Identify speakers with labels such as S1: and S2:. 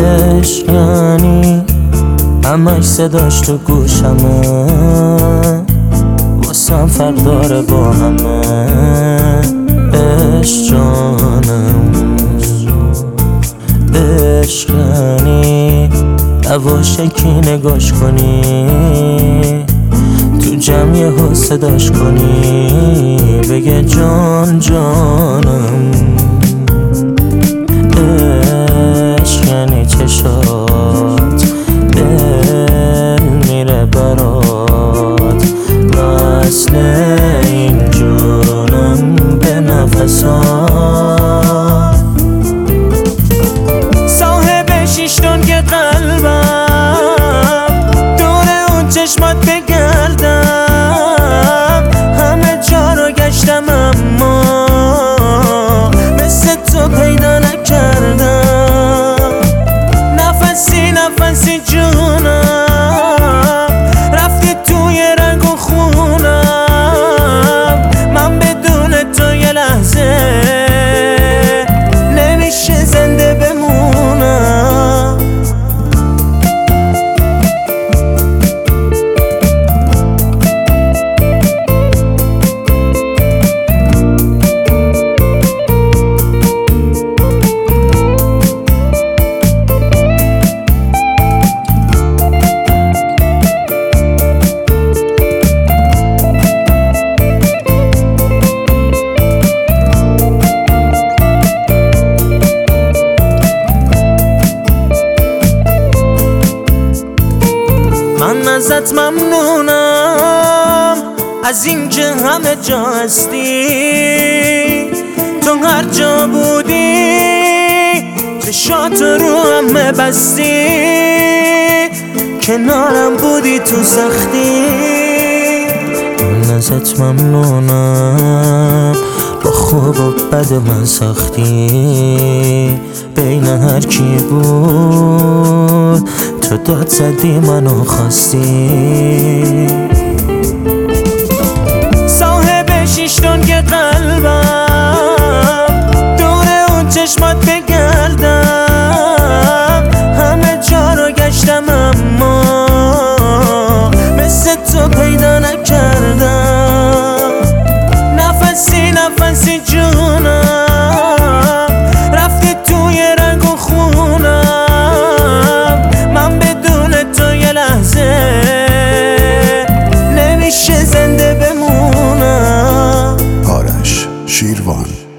S1: عشق یعنی همش صداش تو گوشمه، واسم فرق داره با همه. عشق جانم، عشق یعنی یواشکی نگاش کنی، تو جمع یهو صداش کنی، بگه جان جانم. عشق یعنی چشات دل میره برات، وصل این جانم به نفسات. صاحب 6 تن که قلبم دور اون چشمات بگردم، همه جا رو گشتم اما مثل تو پیدا نکردم. نفسی نفسی جونم رفتی توی رنگ و خونم، من بدون تو یه لحظه نمیشه زنده بمونم. من ازت ممنونم از اینکه همه جا هستی، تو هر جا بودی چشات رو همه بستی، کنارم بودی تو سختی. من ازت ممنونم با خوب و بد من ساختی، بین هر کی بود تو داد زدی منو خواستی. صاحب 6 تن که قلبم دور اون چشمات بگردم، همه جا رو گشتم اما مثل تو پیدا نکردم. نفسی نفسی جونم رفتی توی رنگ و خونم، من بدون تو یه لحظه نمیشه زنده بمونم.
S2: آرش شیروان.